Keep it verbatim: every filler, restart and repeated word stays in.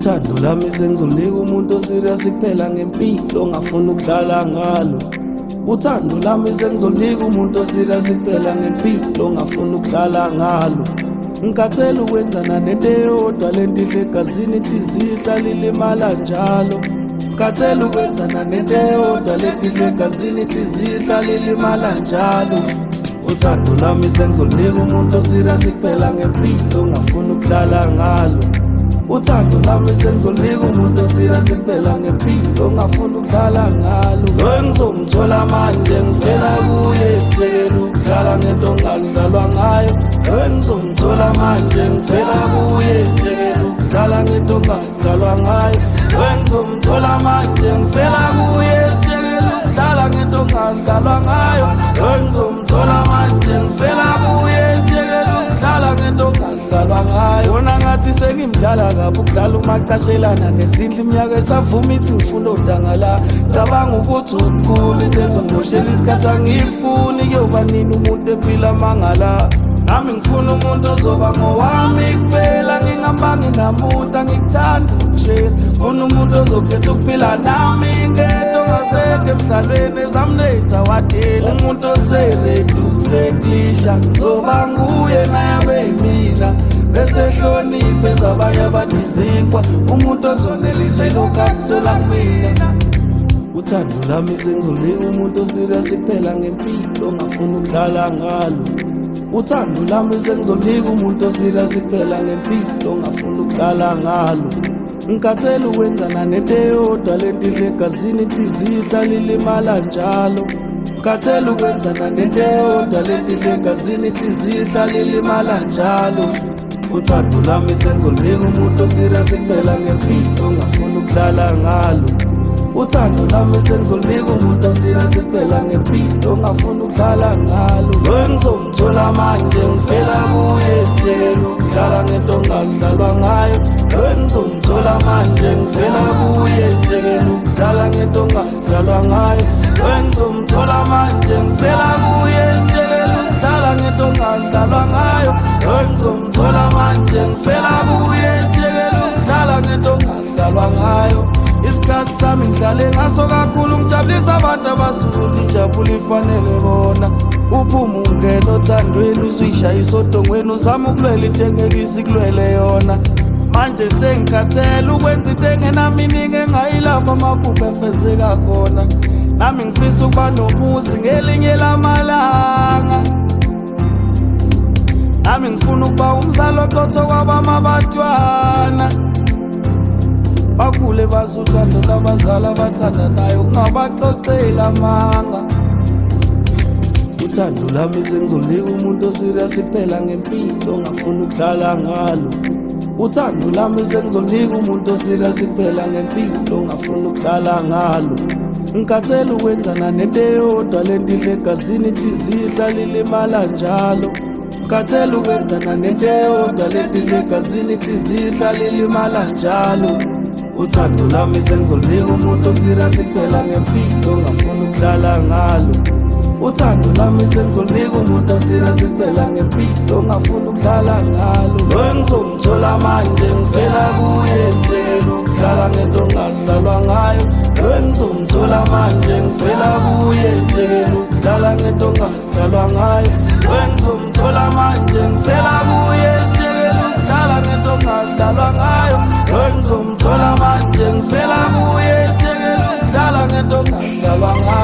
Uthando lami sengizonika umuntu oserious kuphela ngempilo ongafuna ukudlala ngalo. Uthando lami sengizonika umuntu oserious kuphela ngempilo ongafuna ukudlala ngalo. Ngikathela ukwenzana nento eyodwa lento idla egazini inhliziyo ihlala ilimala njalo. Ngikathela ukwenzana nento eyodwa lento idla egazini inhliziyo ihlala ilimala njalo. Uthando lami sengizonika umuntu oserious kuphela ngempilo ongafuna ukudlala ngalo. Uthando lami sengizonika umuntu oserious kuphela ngempilo ongafuna ukudlala ngalo. Lo engizomthola manje ngifela kuye sekela ukudlala ngento ongadlalwa ngayo. Lo engizomthola manje ngifela kuye sekela ukudlala ngento ongadlalwa ngayo. Lo engizomthola manje ngifela kuye sekela ukudlala ngento ongadlalwa ngayo. Lo engizomthola manje ngifela kuye sekela ukudlala ngento ongadlalwa ngayo. Wona ngathi sengimdala kabi ukudlala umacashelana nezindlu iminyaka esavuma ithi ngifuna udangala. Cabanga ukuthi ukukhulu into ezongiboshela isikhathi angifuni kuyoba nini umuntu ephila mangala. Nami ngifuna umuntu ozoba ngowami kuphela ngingambangi namuntu angikuthanda ukushela. Ngifuna umuntu ozokhetha ukuphila nami ngento ongaseke emdlalweni ezamnetha wadela. Umuntu oseredi ukuseklisha ngizoba nguye naye abe yimina bese hloniphe ezabanye abantu izinkwa. Umuntu ozoneliswe lokhu akuthola kumina. Uthando lami sengizonika umuntu oserious kuphela ngempilo ongafuna ukudlala ngalo. Uthando lami sengizonika umuntu oserious kuphela ngempilo ongafuna ukudlala ngalo. Ngikathela ukwenzana nento eyodwa lento idla egazini inhliziyo ihlala ilimala njalo. Ngikathela ukwenzana nento eyodwa lento idla egazini inhliziyo ihlala ilimala njalo. Uthando lami sengizonika umuntu oserious kuphela ngempilo ongafuna ukudlala ngalo. Uthando lami sengizonika umuntu oserious kuphela ngempilo ongafuna ukudlala ngalo. Lo engizomthola manje ngifela kuye sekela ukudlala ngento ongadlalwa ngayo. Lo engizomthola manje ngifela kuye sekela ukudlala ngento ongadlalwa ngayo. Lo engizomthola manje ngifela kuye sekela ukudlala ngento ongadlalwa ngayo. Lo engizomthola manje ngifela kuye sekela ukudlala ngento ongadlalwa ngayo. Isikhathi sami ngidlale ngaso kakhulu ngijabulisa abantu abasukuthi injabulo ifanele bona. Uphuma ungena othandweni uzuyishayisa odongweni uzama ukulwela into engeke isikulwele yona. Manje sengikhathele ukwenza into engenaminingi engayilapho amaphupho efezeka khona. Nami ngifisa ukuba nomuzi ngelinye lamalanga. Nami ngifuna ukuba umzali oqotho kwabamabatwana. Bakhule bazi uthando labazali abathandanayo ungabaxoxela amanga. Uthando lami sengizonika umuntu oserious kuphela ngempilo ongafuna ukudlala ngalo. Uthando lami sengizonika umuntu oserious kuphela ngempilo ongafuna ukudlala ngalo. Ngikathela ukwenzana nento eyodwa lento idla egazini inhliziyo ihlala ilimala njalo. Ngikathela ukwenzana nento eyodwa lento idla egazini inhliziyo ihlala ilimala njalo. Uthando lami sengizonika umuntu oserious kuphela ngempilo ongafuna ukudlala ngalo. Uthando lami sengizonika umuntu oserious kuphela ngempilo ongafuna ukudlala ngalo. Lo engizomthola manje ngifela kuye sekela ukudlala ngento ongadlalwa ngayo. Lo engizomthola manje ngifela kuye sekela ukudlala ngento ongadlalwa ngayo. Lo engizomthola manje ngifela kuye sekela ukudlala ngento ongadlalwa ngayo. Lo engizomthola manje ngifela kuye sekela ukudlala ngento ongadlalwa ngayo.